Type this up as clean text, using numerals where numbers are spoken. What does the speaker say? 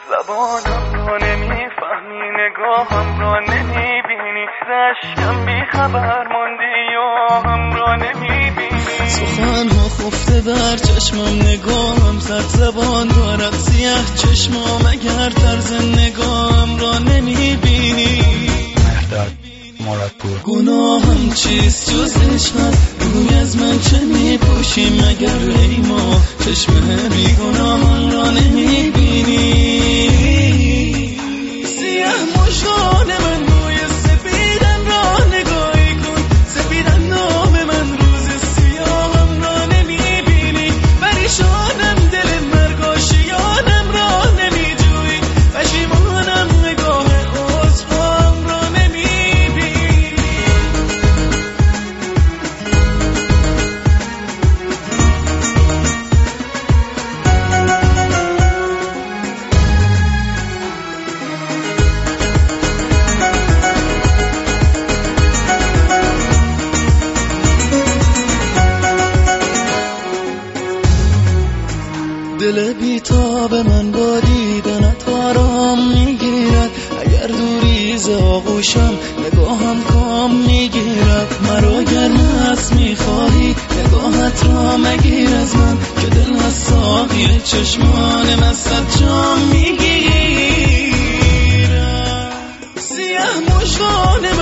زبانم رو نمیفهمی، نگاهم رو نمیبینی، رشکم بی خبر موندی و هم رو نمیبینی. سخنها خفته در چشمم، نگاهم سرد زبان دارد، سیاه چشمام اگر طرز نگاهم را نمیبینی. مهرداد مرادپور. گناهم چیست جز عشقت؟ روی از من چه میپوشی مگر لیما؟ چشم بیگناهان را نمیبینی. سیاه مژگان من روی سپیدم را نگاهی کن، سپیدم نام من روز سیاهم را نمیبینی. پریشانم دل مرگاشیانم را نمیجویی، پشیمانم نگاه عذرخواهم را نمیبینی. دل بیتاب من با دیدنت آرام میگیرد، اگر دوری ز آغوشم نگاهم کام میگیرد. مرا گر مست میخواهی نگاهت را مگیر از من، که دل از ساقی چشمان مستت جام میگیرد. سیاه مژگان